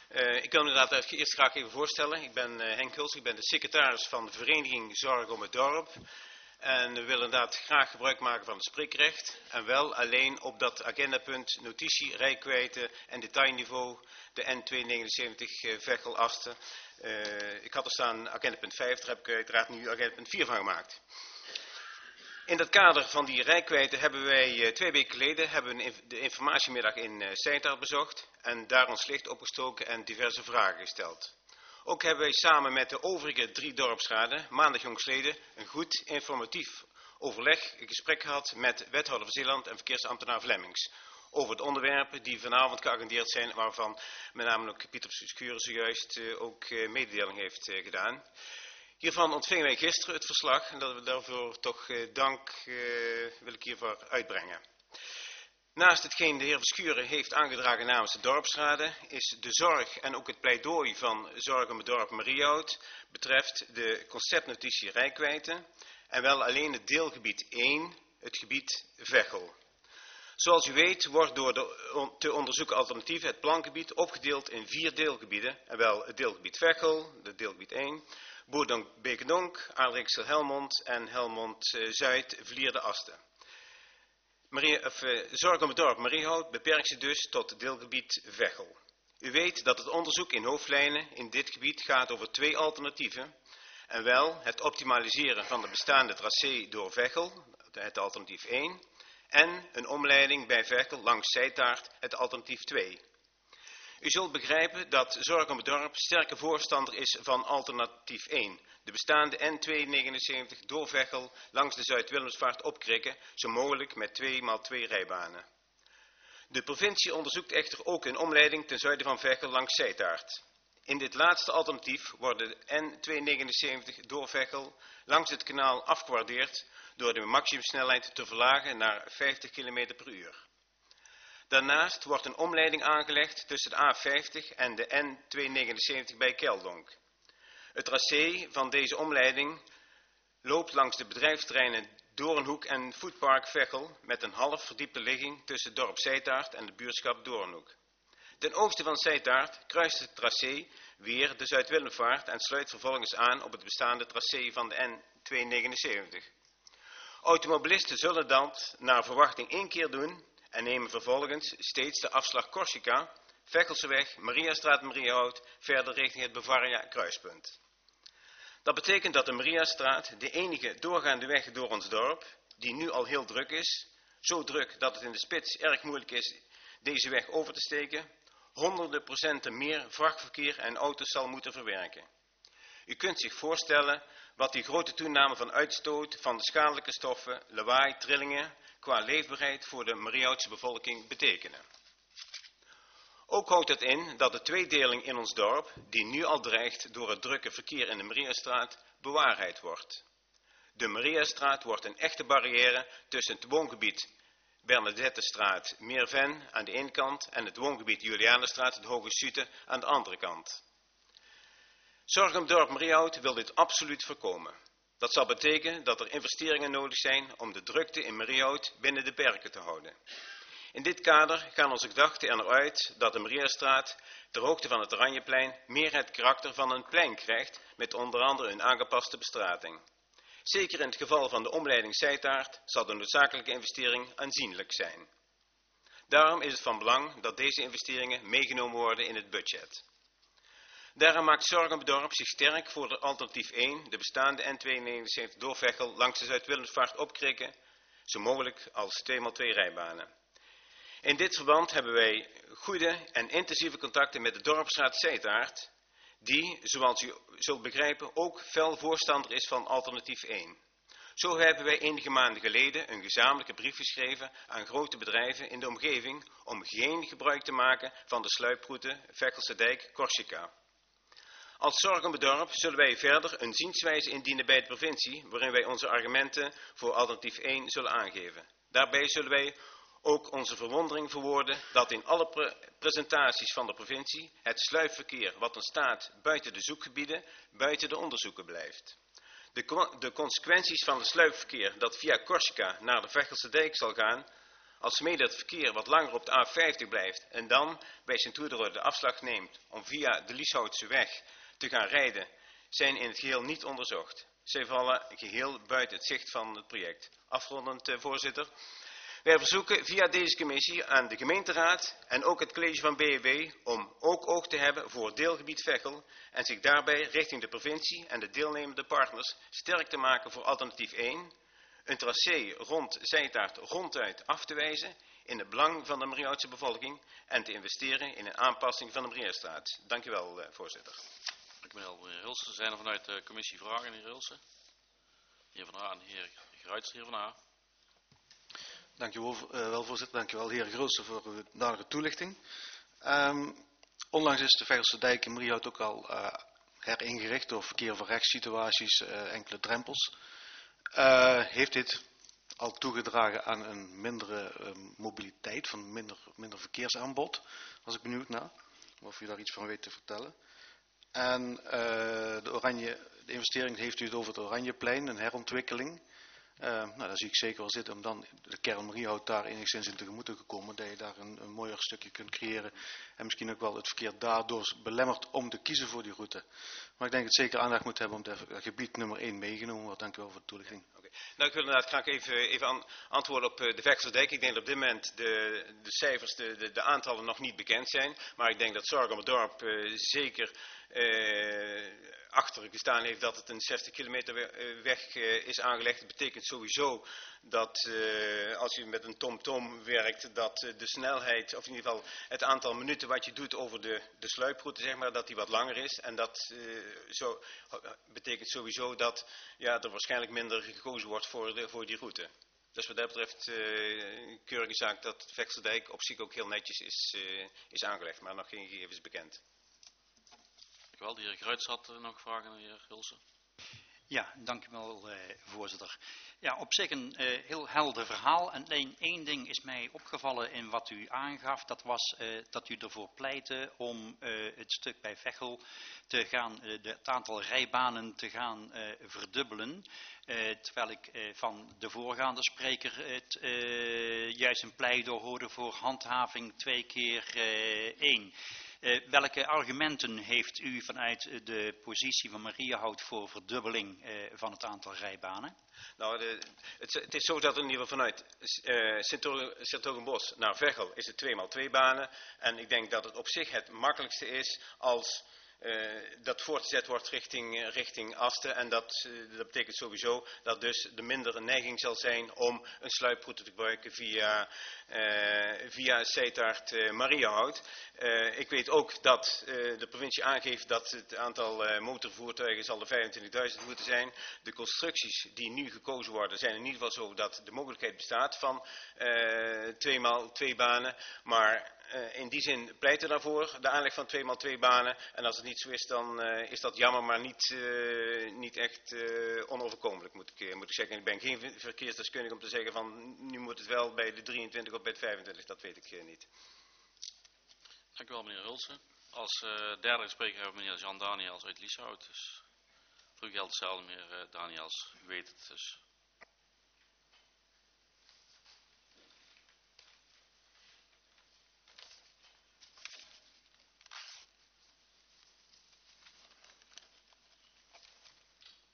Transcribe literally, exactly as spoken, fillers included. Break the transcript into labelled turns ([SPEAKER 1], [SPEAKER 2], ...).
[SPEAKER 1] Uh, ik wil me inderdaad eerst graag even voorstellen. Ik ben uh, Henk Huls, ik ben de secretaris van de vereniging Zorg om het Dorp. En we willen inderdaad graag gebruik maken van het spreekrecht. En wel alleen op dat agendapunt notitie, rijkwijde en detailniveau, de N tweehonderdnegenenzeventig uh, Veghel-Asten. Uh, ik had er staan agendapunt vijf, daar heb ik uiteraard nu agendapunt vier van gemaakt. In dat kader van die rijkwijde hebben wij uh, twee weken geleden hebben we de informatiemiddag in uh, Seintaart bezocht en daar ons licht opgestoken en diverse vragen gesteld. Ook hebben wij samen met de overige drie dorpsraden maandag jongstleden een goed informatief overleg, een gesprek gehad met wethouder van Zeeland en verkeersambtenaar Vlemmings over de onderwerpen die vanavond geagendeerd zijn, waarvan met name ook Pieter Schuren zojuist uh, ook uh, mededeling heeft uh, gedaan. Hiervan ontvingen wij gisteren het verslag en dat we daarvoor toch uh, dank uh, wil ik hiervoor uitbrengen. Naast hetgeen de heer Verschuren heeft aangedragen namens de dorpsraden is de zorg en ook het pleidooi van Zorg om het Dorp Mariehout betreft de conceptnotitie Rijkwijde en wel alleen het deelgebied één, het gebied Veghel. Zoals u weet wordt door de on, te onderzoeken alternatieven het plangebied opgedeeld in vier deelgebieden en wel het deelgebied Veghel, het deelgebied één, Boerdonk-Beekendonk, Aardrijksel-Helmond en Helmond-Zuid-Vlierde-Asten. Marie, of, uh, Zorg om het Dorp Mariehout beperkt zich dus tot het deelgebied Veghel. U weet dat het onderzoek in hoofdlijnen in dit gebied gaat over twee alternatieven. En wel het optimaliseren van de bestaande tracé door Veghel, het alternatief één. En een omleiding bij Veghel langs Seintaart, het alternatief twee. U zult begrijpen dat Zorg om het Dorp sterke voorstander is van alternatief één. De bestaande N tweehonderdnegenenzeventig door Veghel langs de Zuid-Willemsvaart opkrikken, zo mogelijk met twee maal twee rijbanen. De provincie onderzoekt echter ook een omleiding ten zuiden van Veghel langs Seintaart. In dit laatste alternatief worden de N tweehonderdnegenenzeventig door Veghel langs het kanaal afgewaardeerd door de maximumsnelheid te verlagen naar vijftig kilometer per uur. Daarnaast wordt een omleiding aangelegd tussen de A vijftig en de N tweehonderdnegenenzeventig bij Keldonk. Het tracé van deze omleiding loopt langs de bedrijfsterreinen Doornhoek en Foodpark Veghel met een half verdiepte ligging tussen het dorp Seintaart en het buurtschap Doornhoek. Ten oosten van Seintaart kruist het tracé weer de Zuid-Willemvaart en sluit vervolgens aan op het bestaande tracé van de N tweehonderdnegenenzeventig. Automobilisten zullen dat naar verwachting één keer doen en nemen vervolgens steeds de afslag Corsica, Veghelseweg, Mariastraat Mariehout verder richting het Bavaria kruispunt. Dat betekent dat de Mariastraat, de enige doorgaande weg door ons dorp, die nu al heel druk is, zo druk dat het in de spits erg moeilijk is deze weg over te steken, honderden procenten meer vrachtverkeer en auto's zal moeten verwerken. U kunt zich voorstellen wat die grote toename van uitstoot van de schadelijke stoffen, lawaai, trillingen, qua leefbaarheid voor de Mariehoutse bevolking betekenen. Ook houdt het in dat de tweedeling in ons dorp, die nu al dreigt door het drukke verkeer in de Mariastraat, bewaarheid wordt. De Mariastraat wordt een echte barrière tussen het woongebied Bernadettestraat Meerven aan de ene kant en het woongebied Julianenstraat de Hoge Sute aan de andere kant. Zorg om het Dorp Mariehout wil dit absoluut voorkomen. Dat zal betekenen dat er investeringen nodig zijn om de drukte in Mariehout binnen de perken te houden. In dit kader gaan onze gedachten er naar uit dat de Mariastraat ter hoogte van het Oranjeplein meer het karakter van een plein krijgt met onder andere een aangepaste bestrating. Zeker in het geval van de omleiding Seintaart zal de noodzakelijke investering aanzienlijk zijn. Daarom is het van belang dat deze investeringen meegenomen worden in het budget. Daarom maakt Zorg om het Dorp zich sterk voor de alternatief één, de bestaande N tweehonderdnegenenzeventig door Veghel langs de Zuid-Willemsvaart opkrikken, zo mogelijk als twee maal twee rijbanen. In dit verband hebben wij goede en intensieve contacten met de dorpsraad Seintaart, die, zoals u zult begrijpen, ook fel voorstander is van alternatief één. Zo hebben wij enige maanden geleden een gezamenlijke brief geschreven aan grote bedrijven in de omgeving om geen gebruik te maken van de sluiproute Veghelse Dijk-Corsica. Als Zorg om het Dorp zullen wij verder een zienswijze indienen bij de provincie, waarin wij onze argumenten voor alternatief één zullen aangeven. Daarbij zullen wij ook onze verwondering verwoorden dat in alle pre presentaties van de provincie het sluipverkeer wat ontstaat buiten de zoekgebieden, buiten de onderzoeken blijft. De, de consequenties van het sluipverkeer dat via Corsica naar de Veghelse Dijk zal gaan, Als mede het verkeer wat langer op de A vijftig blijft en dan bij Sint-Oederode de afslag neemt om via de Lieshoutse weg te gaan rijden, zijn in het geheel niet onderzocht. Zij vallen geheel buiten het zicht van het project. Afrondend, eh, voorzitter. Wij verzoeken via deze commissie aan de gemeenteraad en ook het college van B N W om ook oog te hebben voor deelgebied Veghel en zich daarbij richting de provincie en de deelnemende partners sterk te maken voor alternatief één, een tracé rond Zijtaart ronduit af te wijzen in het belang van de Mariehoutse bevolking en te investeren in een aanpassing van de Mariestraat. Dank u wel, voorzitter.
[SPEAKER 2] Dank u wel, meneer Hulsen. Zijn er vanuit de commissie vragen, meneer Hulsen? Heer Van Haan, heer Gruijts, heer Van Haan.
[SPEAKER 3] Dank u wel, voorzitter. Dank u wel, heer Grulsen, voor de nadige toelichting. Um, onlangs is de Veghelse dijk in Mariehout ook al uh, heringericht door verkeer van rechtssituaties, uh, enkele drempels. Uh, heeft dit al toegedragen aan een mindere uh, mobiliteit, van minder, minder verkeersaanbod? Was ik benieuwd naar, of u daar iets van weet te vertellen. En uh, de, oranje, de investering heeft u het over het Oranjeplein, een herontwikkeling. Uh, nou, daar zie ik zeker wel zitten om dan de kern Mariehout daar enigszins in tegemoet te komen. Dat je daar een, een mooier stukje kunt creëren. En misschien ook wel het verkeer daardoor belemmert om te kiezen voor die route. Maar ik denk dat het zeker aandacht moet hebben om dat gebied nummer één meegenomen wordt. Dank u wel voor de toelichting.
[SPEAKER 1] Ja, okay. Nou, ik wil inderdaad graag even, even an, antwoorden op uh, de Veghelse dijk. Ik denk dat op dit moment de, de cijfers, de, de, de aantallen nog niet bekend zijn. Maar ik denk dat Zorgomerdorp uh, zeker uh, achter gestaan heeft dat het een zestig kilometer weg uh, is aangelegd. Dat betekent sowieso dat uh, als je met een tom-tom werkt, dat uh, de snelheid, of in ieder geval het aantal minuten wat je doet over de, de sluiproute, zeg maar, dat die wat langer is. En dat uh, zo, betekent sowieso dat ja, er waarschijnlijk minder gekozen wordt voor, de, voor die route. Dus wat dat betreft uh, een keurige zaak dat de Veghelse dijk op zich ook heel netjes is, uh, is aangelegd, maar nog geen gegevens bekend.
[SPEAKER 2] Dank u wel. De heer Gruijts had uh, nog vragen aan de heer Hulsen.
[SPEAKER 4] Ja, dank u wel, uh, voorzitter. Ja, op zich een uh, heel helder verhaal. En één, één ding is mij opgevallen in wat u aangaf. Dat was uh, dat u ervoor pleitte om uh, het stuk bij Veghel te gaan, uh, de, het aantal rijbanen te gaan uh, verdubbelen. Uh, terwijl ik uh, van de voorgaande spreker het, uh, juist een pleidooi hoorde voor handhaving twee keer uh, één. Uh, welke argumenten heeft u vanuit de positie van Mariehout voor verdubbeling uh, van het aantal rijbanen?
[SPEAKER 1] Nou, de, het, het is zo dat in ieder geval vanuit uh, Sint-Ogenbos naar Veghel is het twee maal twee banen. En ik denk dat het op zich het makkelijkste is als uh, dat voortgezet wordt richting, richting Asten. En dat, uh, dat betekent sowieso dat dus er minder een neiging zal zijn om een sluiproute te gebruiken via, uh, via Zijtaart uh, Mariehout. Uh, ik weet ook dat uh, de provincie aangeeft dat het aantal uh, motorvoertuigen zal de vijfentwintigduizend moeten zijn. De constructies die nu gekozen worden zijn in ieder geval zo dat de mogelijkheid bestaat van uh, twee maal twee banen. Maar uh, in die zin pleiten daarvoor de aanleg van twee maal twee banen. En als het niet zo is, dan uh, is dat jammer, maar niet, uh, niet echt uh, onoverkomelijk, moet ik, uh, moet ik zeggen. Ik ben geen verkeersdeskundige om te zeggen van nu moet het wel bij de drieëntwintig of bij de vijfentwintig, dat weet ik uh, niet.
[SPEAKER 2] Dank u wel, meneer Hulsen. Als uh, derde spreker hebben we meneer Jean Daniels uit Lieshout. Dus voor u geldt hetzelfde, meneer uh, Daniels. U weet het, dus